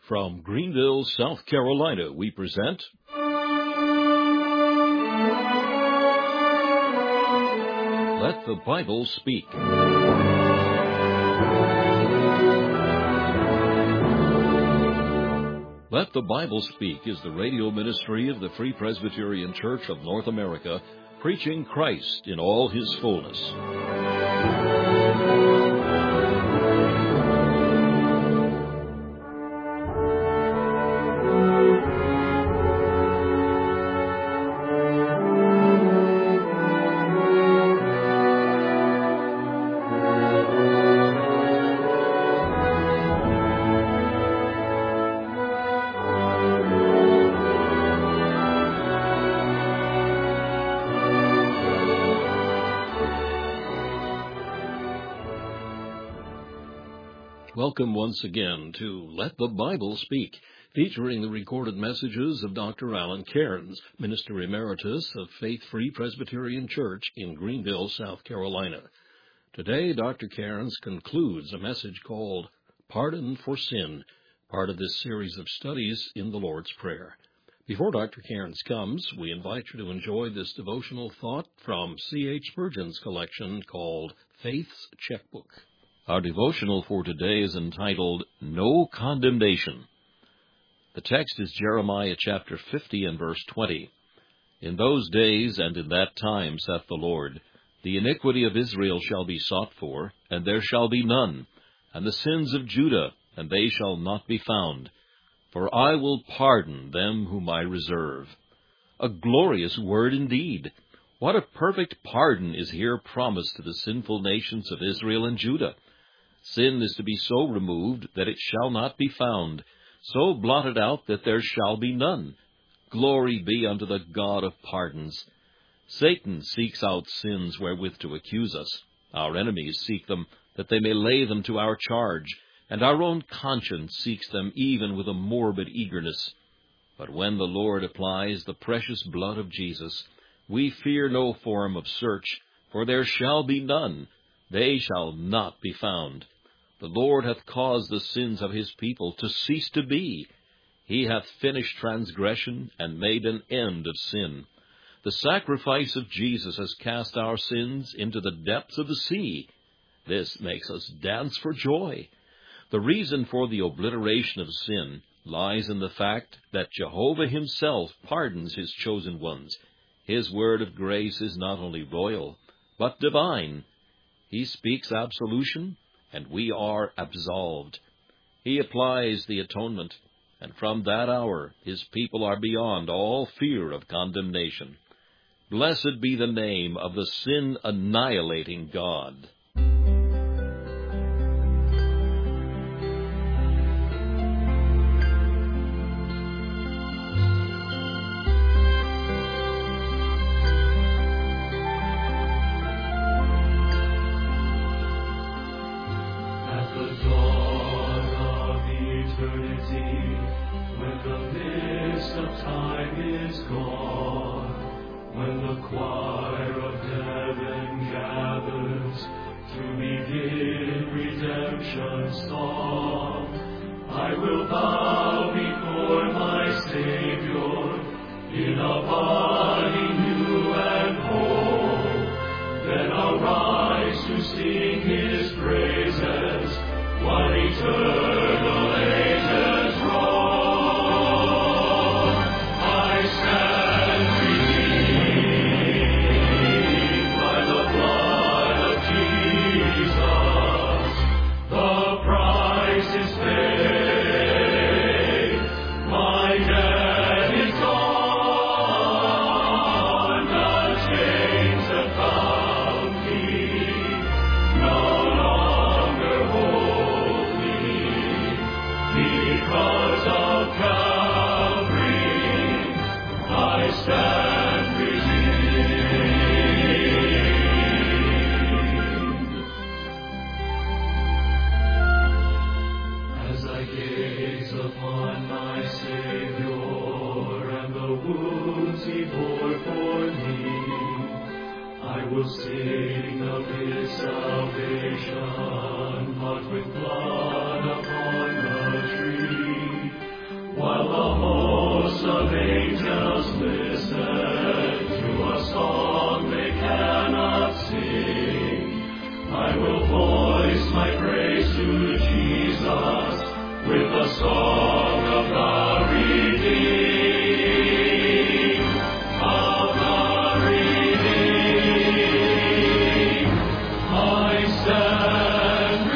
From Greenville, South Carolina, we present Let the Bible Speak. Let the Bible Speak is the radio ministry of the Free Presbyterian Church of North America, preaching Christ in all His fullness. Welcome once again to Let the Bible Speak, featuring the recorded messages of Dr. Alan Cairns, Minister Emeritus of Faith Free Presbyterian Church in Greenville, South Carolina. Today, Dr. Cairns concludes a message called Pardon for Sin, part of this series of studies in the Lord's Prayer. Before Dr. Cairns comes, we invite you to enjoy this devotional thought from C.H. Spurgeon's collection called Faith's Checkbook. Our devotional for today is entitled, No Condemnation. The text is Jeremiah chapter 50 and verse 20. In those days and in that time, saith the Lord, the iniquity of Israel shall be sought for, and there shall be none, and the sins of Judah, and they shall not be found. For I will pardon them whom I reserve. A glorious word indeed. What a perfect pardon is here promised to the sinful nations of Israel and Judah. Sin is to be so removed that it shall not be found, so blotted out that there shall be none. Glory be unto the God of pardons. Satan seeks out sins wherewith to accuse us. Our enemies seek them, that they may lay them to our charge, and our own conscience seeks them even with a morbid eagerness. But when the Lord applies the precious blood of Jesus, we fear no form of search, for there shall be none. They shall not be found. The Lord hath caused the sins of His people to cease to be. He hath finished transgression and made an end of sin. The sacrifice of Jesus has cast our sins into the depths of the sea. This makes us dance for joy. The reason for the obliteration of sin lies in the fact that Jehovah Himself pardons His chosen ones. His word of grace is not only royal, but divine. He speaks absolution, and we are absolved. He applies the atonement, and from that hour His people are beyond all fear of condemnation. Blessed be the name of the sin-annihilating God. I will bow before my Savior in a body new and whole. Then I'll rise to sing His praises while eternal ages roll. I stand redeemed by the blood of Jesus. The price is paid. My debt is gone. The chains have bound me. No longer hold me. Because of Calvary, I stand redeemed. As I gaze upon my Savior and the wounds He bore for me, I will sing of His salvation, bought with blood upon the tree. hosts of angels listen to a song they cannot sing. I will voice my praise to Jesus with a song of the redeemed. Of the redeemed. I stand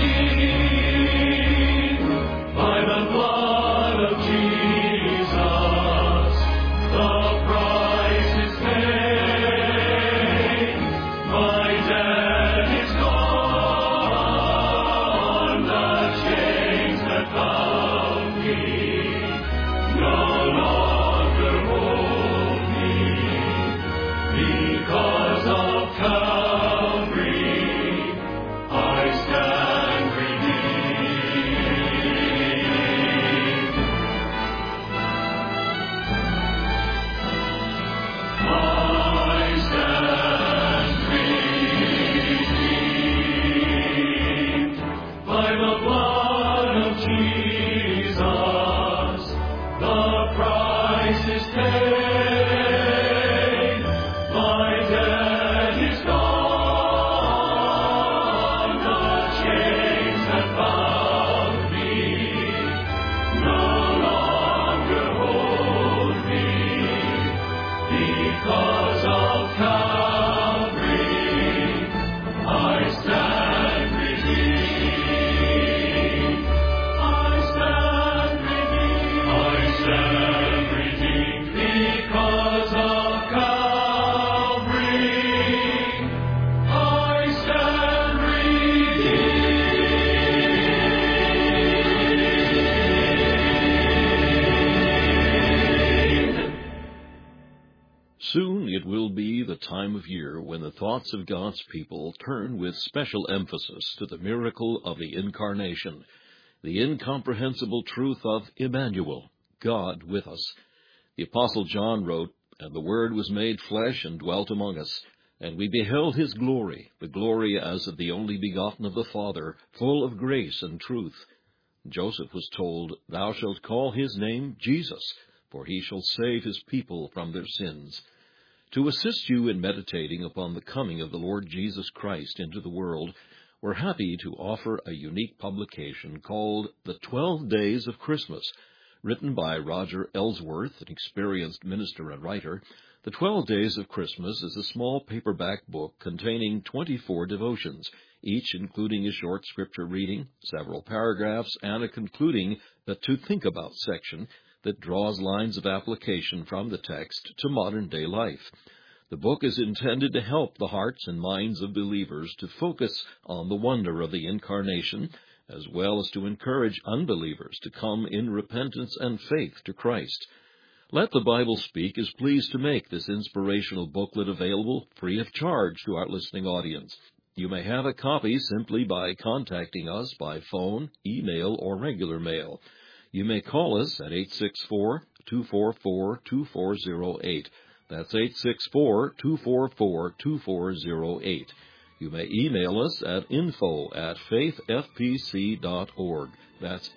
redeemed by the blood of Jesus. The price is paid. My debt is gone. The chains that bound me no longer hold me. Because of Calvary, I stand redeemed. I stand redeemed by the blood of Jesus. The price is paid. My debt is gone. The chains that bound me no longer hold me. Because of Calvary, I stand redeemed. I stand redeemed. I stand redeemed because of Calvary. I stand redeemed. Soon it will be the time of year when the thoughts of God's people turn with special emphasis to the miracle of the Incarnation, the incomprehensible truth of Emmanuel, God with us. The Apostle John wrote, "And the Word was made flesh and dwelt among us, and we beheld his glory, the glory as of the only begotten of the Father, full of grace and truth." Joseph was told, "Thou shalt call his name Jesus, for he shall save his people from their sins." To assist you in meditating upon the coming of the Lord Jesus Christ into the world, we're happy to offer a unique publication called The 12 Days of Christmas. Written by Roger Ellsworth, an experienced minister and writer, The 12 Days of Christmas is a small paperback book containing 24 devotions, each including a short scripture reading, several paragraphs, and a concluding To Think About section that draws lines of application from the text to modern-day life. The book is intended to help the hearts and minds of believers to focus on the wonder of the Incarnation, as well as to encourage unbelievers to come in repentance and faith to Christ. Let the Bible Speak is pleased to make this inspirational booklet available free of charge to our listening audience. You may have a copy simply by contacting us by phone, email, or regular mail. You may call us at 864-244-2408. That's 864-244-2408. You may email us at info@faithfpc.org. That's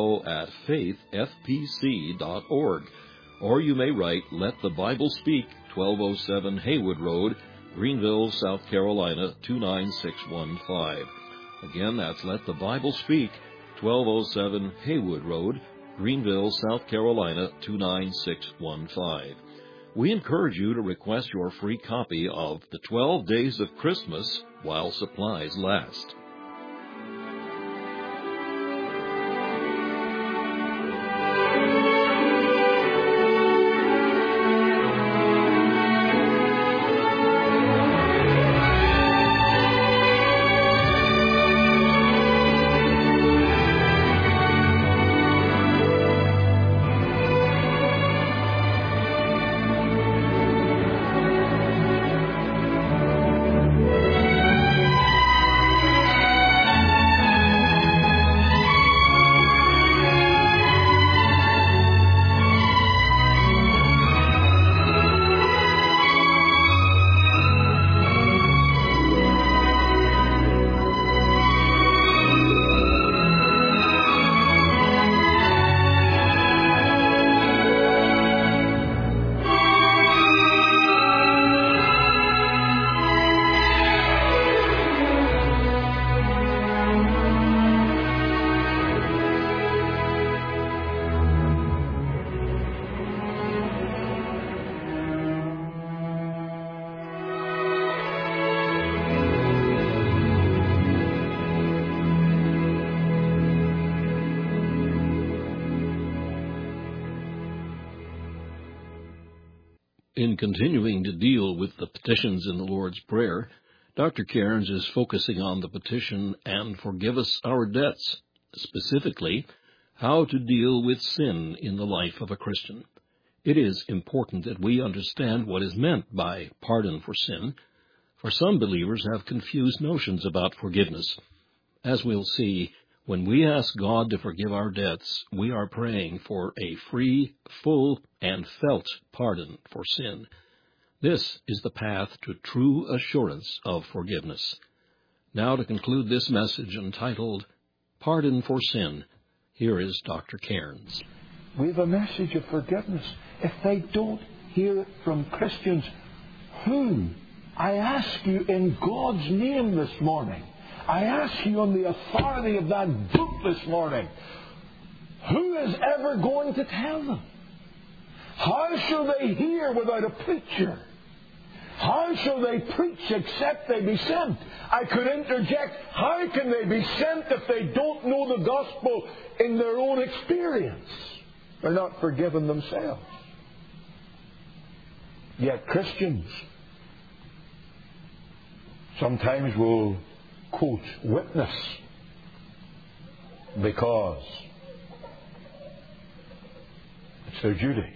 info@faithfpc.org. Or you may write, Let the Bible Speak, 1207 Haywood Road, Greenville, South Carolina, 29615. Again, that's Let the Bible Speak, 1207 Haywood Road, Greenville, South Carolina, 29615. We encourage you to request your free copy of The 12 Days of Christmas while supplies last. In continuing to deal with the petitions in the Lord's Prayer, Dr. Cairns is focusing on the petition, "And forgive us our debts," specifically, how to deal with sin in the life of a Christian. It is important that we understand what is meant by pardon for sin, for some believers have confused notions about forgiveness. As we'll see, when we ask God to forgive our debts, we are praying for a free, full, and felt pardon for sin. This is the path to true assurance of forgiveness. Now, to conclude this message entitled, "Pardon for Sin," here is Dr. Cairns. We have a message of forgiveness. If they don't hear it from Christians, who? I ask you in God's name this morning. I ask you on the authority of that book this morning. Who is ever going to tell them? How shall they hear without a preacher? How shall they preach except they be sent? I could interject, how can they be sent if they don't know the gospel in their own experience? They're not forgiven themselves. Yet Christians sometimes will quote witness because it's their duty.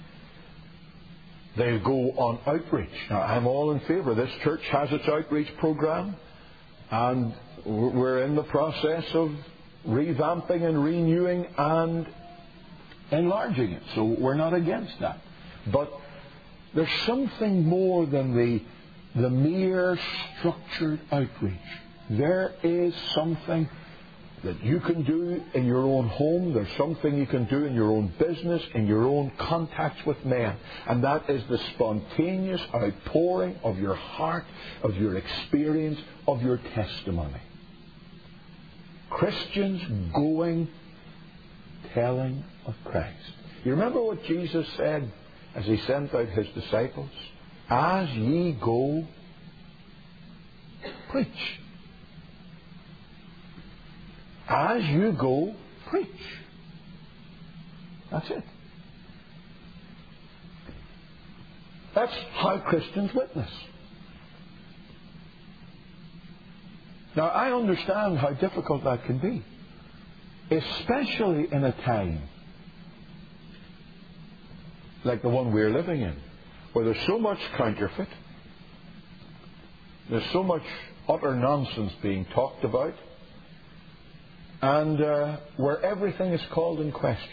They go on outreach. Now, I'm all in favour. This church has its outreach program, and we're in the process of revamping and renewing and enlarging it. So we're not against that. But there's something more than the mere structured outreach. There is something that you can do in your own home. There's something you can do in your own business, in your own contacts with men. And that is the spontaneous outpouring of your heart, of your experience, of your testimony. Christians going, telling of Christ. You remember what Jesus said as He sent out His disciples? As ye go, preach. As you go, preach. That's it. That's how Christians witness. Now, I understand how difficult that can be, especially in a time like the one we're living in, where there's so much counterfeit, there's so much utter nonsense being talked about, and where everything is called in question.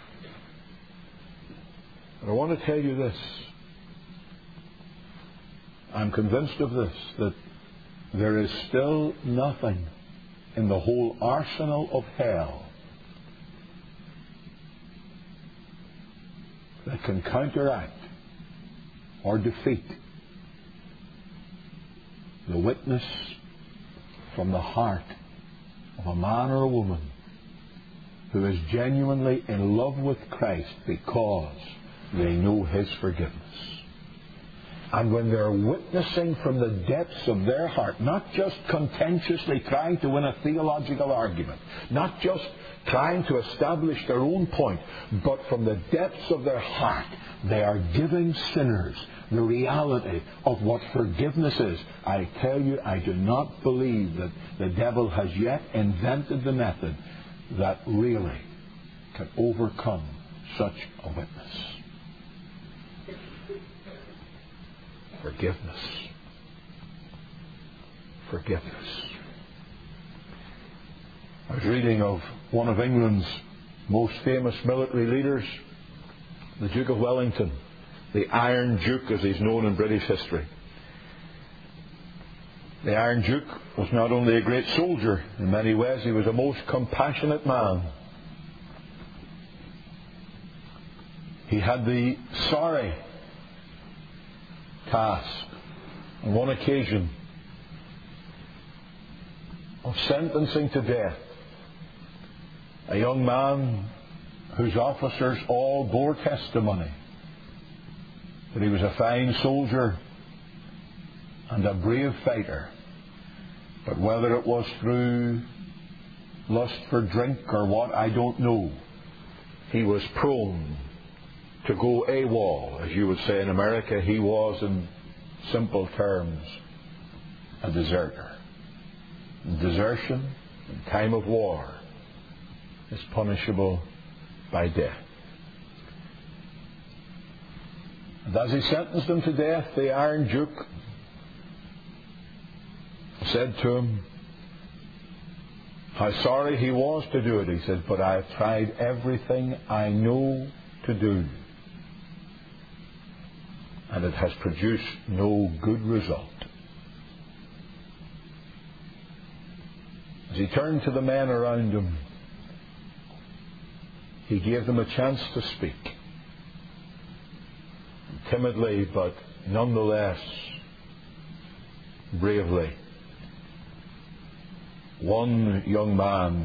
But I want to tell you this. I'm convinced of this, that there is still nothing in the whole arsenal of hell that can counteract or defeat the witness from the heart of a man or a woman who is genuinely in love with Christ because they know His forgiveness. And when they're witnessing from the depths of their heart, not just contentiously trying to win a theological argument, not just trying to establish their own point, but from the depths of their heart, they are giving sinners the reality of what forgiveness is. I tell you, I do not believe that the devil has yet invented the method that really can overcome such a witness. Forgiveness. Forgiveness. I was reading of one of England's most famous military leaders, the Duke of Wellington, the Iron Duke as he's known in British history. The Iron Duke was not only a great soldier, in many ways he was a most compassionate man. He had the sorry task on one occasion of sentencing to death a young man whose officers all bore testimony that he was a fine soldier and a brave fighter, but whether it was through lust for drink or what, I don't know, he was prone to go AWOL, as you would say in America. He was, in simple terms, a deserter. Desertion in time of war is punishable by death. And as he sentenced him to death, the Iron Duke said to him how sorry he was to do it. He said, "But I have tried everything I know to do, and it has produced no good result." As he turned to the men around him, he gave them a chance to speak. Timidly, but nonetheless bravely, one young man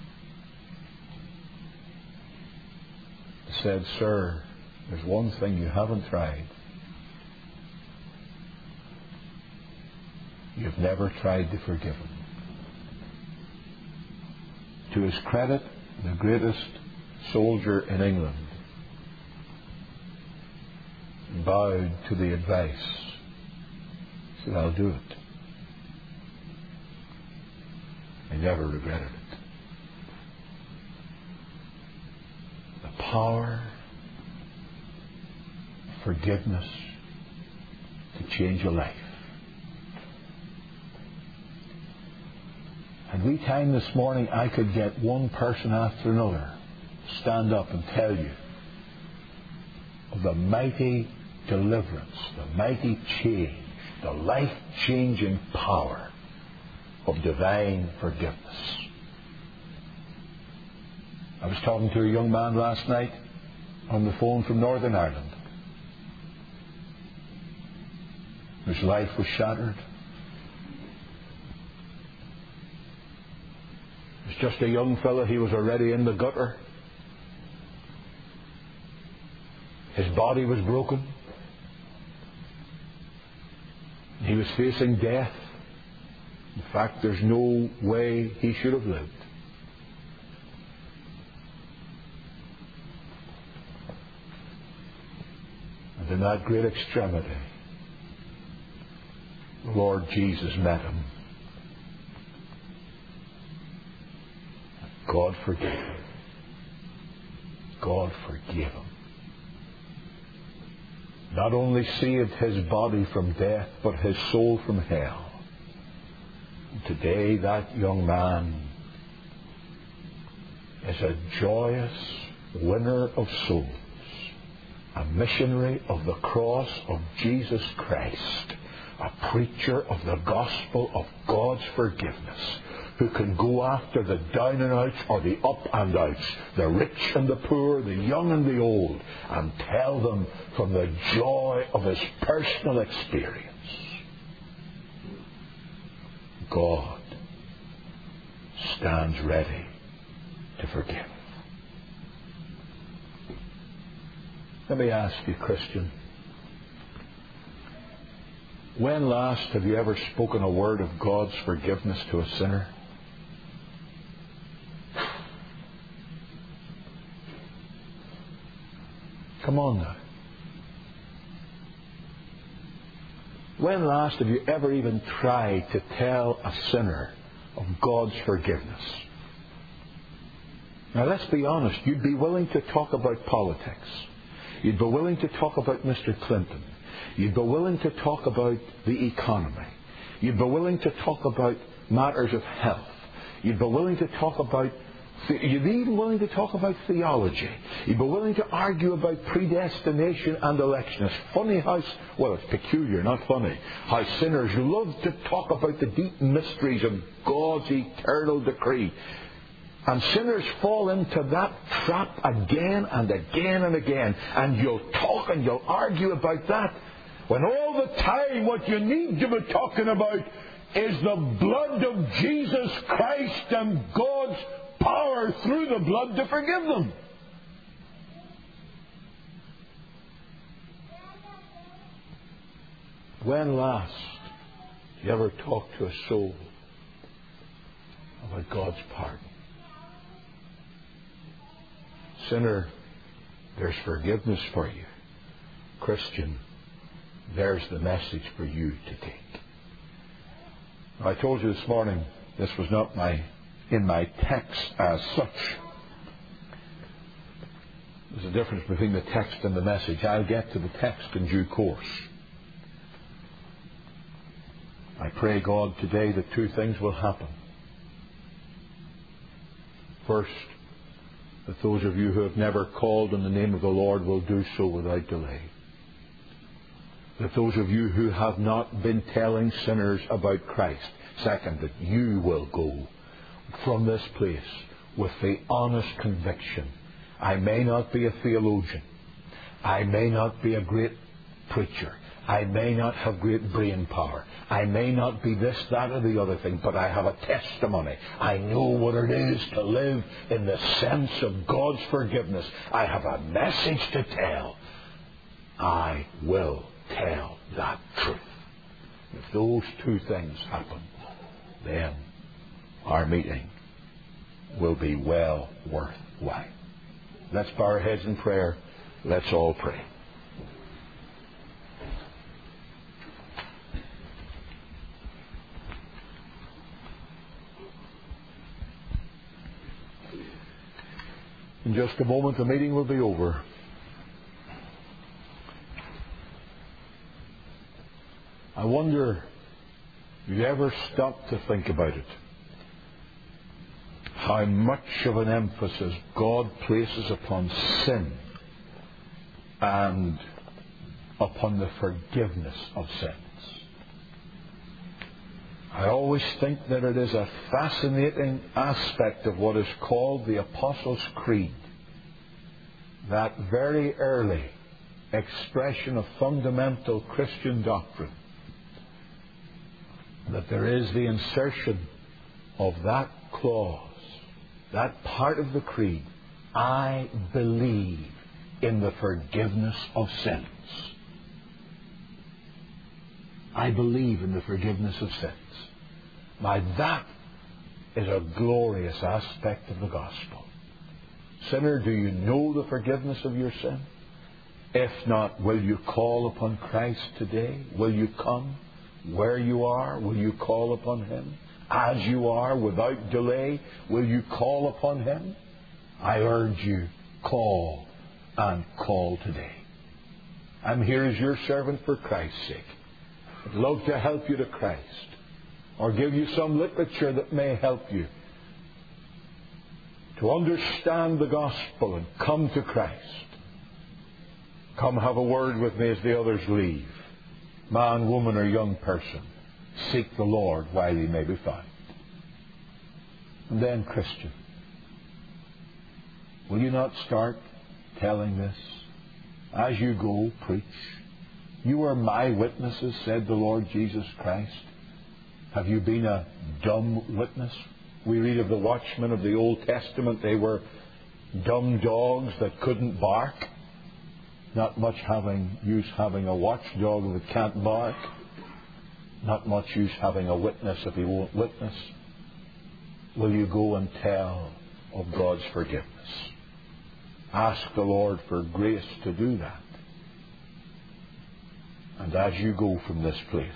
said, "Sir, there's one thing you haven't tried. You've never tried to forgive him." To his credit, the greatest soldier in England bowed to the advice. He said, "I'll do it." He never regretted it. The power of forgiveness to change a life. And we time this morning, I could get one person after another stand up and tell you of the mighty deliverance, the mighty change, the life-changing power of divine forgiveness. I was talking to a young man last night on the phone from Northern Ireland, whose life was shattered. He was just a young fellow. He was already in the gutter. His body was broken. He was facing death. In fact, there's no way he should have lived. And in that great extremity, the Lord Jesus met him. God forgave him. God forgave him. Not only saved his body from death, but his soul from hell. And today that young man is a joyous winner of souls, a missionary of the cross of Jesus Christ, a preacher of the gospel of God's forgiveness, who can go after the down and outs or the up and outs, the rich and the poor, the young and the old, and tell them from the joy of his personal experience. God stands ready to forgive. Let me ask you, Christian, when last have you ever spoken a word of God's forgiveness to a sinner? Come on now. When last have you ever even tried to tell a sinner of God's forgiveness? Now let's be honest, you'd be willing to talk about politics. You'd be willing to talk about Mr. Clinton. You'd be willing to talk about the economy. You'd be willing to talk about matters of health. You'd be willing to talk about You'd be even willing to talk about theology. You'd be willing to argue about predestination and election. It's funny how, well, it's peculiar, not funny, how sinners love to talk about the deep mysteries of God's eternal decree. And sinners fall into that trap again and again and again. And you'll talk and you'll argue about that, when all the time what you need to be talking about is the blood of Jesus Christ and God's power through the blood to forgive them. When last did you ever talk to a soul about God's pardon? Sinner, There's forgiveness for you. Christian, there's the message for you to take. I told you this morning this was not in my text as such. There's a difference between the text and the message. I'll get to the text in due course. I pray, God, today that two things will happen. First, that those of you who have never called on the name of the Lord will do so without delay. That those of you who have not been telling sinners about Christ, second, that you will go from this place with the honest conviction, I may not be a theologian, I may not be a great preacher, I may not have great brain power, I may not be this, that or the other thing, but I have a testimony. I know what it is to live in the sense of God's forgiveness. I have a message to tell. I will tell that truth. If those two things happen, then our meeting will be well worthwhile. Let's bow our heads in prayer. Let's all pray. In just a moment, the meeting will be over. I wonder if you ever stop to think about it. How much of an emphasis God places upon sin and upon the forgiveness of sins. I always think that it is a fascinating aspect of what is called the Apostles' Creed. That very early expression of fundamental Christian doctrine. That there is the insertion of that clause, that part of the creed, I believe in the forgiveness of sins. I believe in the forgiveness of sins. Now that is a glorious aspect of the gospel. Sinner, do you know the forgiveness of your sin? If not, will you call upon Christ today? Will you come where you are? Will you call upon Him? As you are, without delay, will you call upon Him? I urge you, call and call today. I'm here as your servant for Christ's sake. I'd love to help you to Christ, or give you some literature that may help you to understand the gospel and come to Christ. Come have a word with me as the others leave. Man, woman, or young person, seek the Lord while He may be found. And then, Christian, will you not start telling this? As you go, preach. You are my witnesses, said the Lord Jesus Christ. Have you been a dumb witness? We read of the watchmen of the Old Testament. They were dumb dogs that couldn't bark. Not much use having a watchdog that can't bark. Not much use having a witness if he won't witness. Will you go and tell of God's forgiveness? Ask the Lord for grace to do that. And as you go from this place,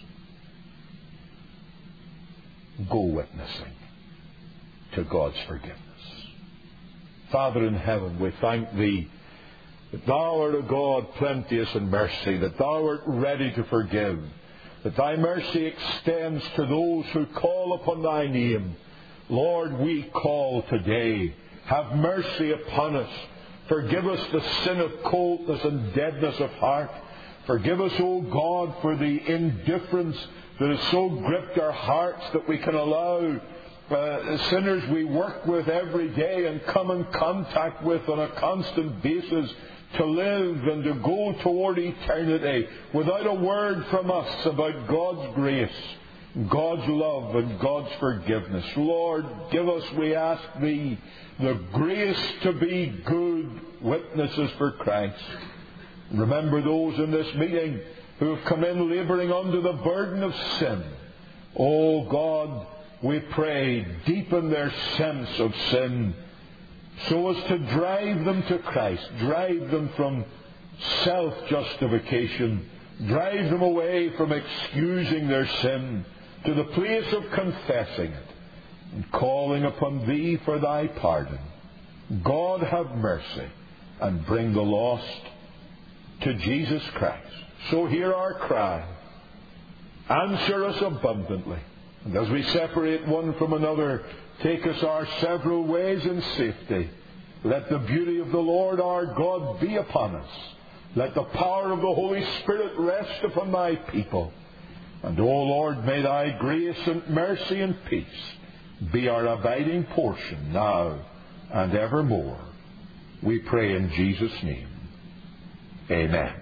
go witnessing to God's forgiveness. Father in heaven, we thank Thee that Thou art a God plenteous in mercy, that Thou art ready to forgive, that Thy mercy extends to those who call upon Thy name. Lord, we call today. Have mercy upon us. Forgive us the sin of coldness and deadness of heart. Forgive us, O God, for the indifference that has so gripped our hearts that we can allow sinners we work with every day and come in contact with on a constant basis to live and to go toward eternity without a word from us about God's grace, God's love and God's forgiveness. Lord, give us, we ask Thee, the grace to be good witnesses for Christ. Remember those in this meeting who have come in labouring under the burden of sin. Oh God, we pray, deepen their sense of sin. so as to drive them to Christ, drive them from self-justification, drive them away from excusing their sin to the place of confessing it and calling upon Thee for Thy pardon. God, have mercy and bring the lost to Jesus Christ. So hear our cry. Answer us abundantly. And as we separate one from another, take us our several ways in safety. Let the beauty of the Lord our God be upon us. Let the power of the Holy Spirit rest upon Thy people. And, O Lord, may Thy grace and mercy and peace be our abiding portion now and evermore. We pray in Jesus' name. Amen.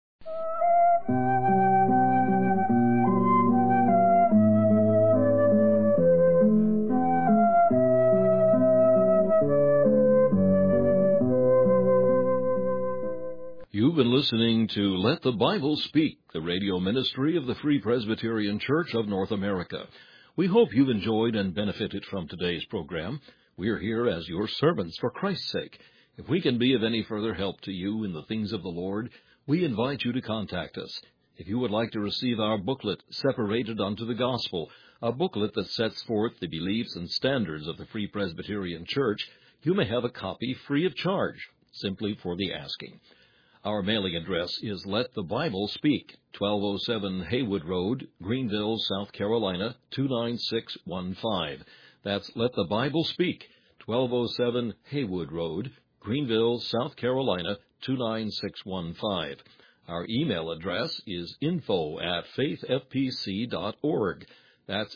You've been listening to Let the Bible Speak, the radio ministry of the Free Presbyterian Church of North America. We hope you've enjoyed and benefited from today's program. We're here as your servants for Christ's sake. If we can be of any further help to you in the things of the Lord, we invite you to contact us. If you would like to receive our booklet, Separated unto the Gospel, a booklet that sets forth the beliefs and standards of the Free Presbyterian Church, you may have a copy free of charge, simply for the asking. Our mailing address is Let the Bible Speak, 1207 Haywood Road, Greenville, South Carolina, 29615. That's Let the Bible Speak, 1207 Haywood Road, Greenville, South Carolina, 29615. Our email address is info@faithfpc.org. That's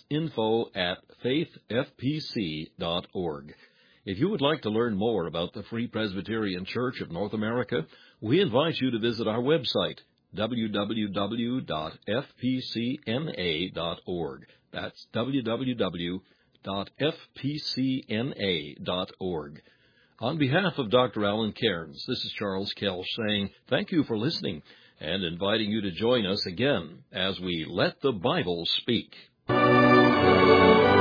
info@faithfpc.org. If you would like to learn more about the Free Presbyterian Church of North America, we invite you to visit our website, www.fpcna.org. That's www.fpcna.org. On behalf of Dr. Alan Cairns, this is Charles Kelch saying thank you for listening and inviting you to join us again as we Let the Bible Speak.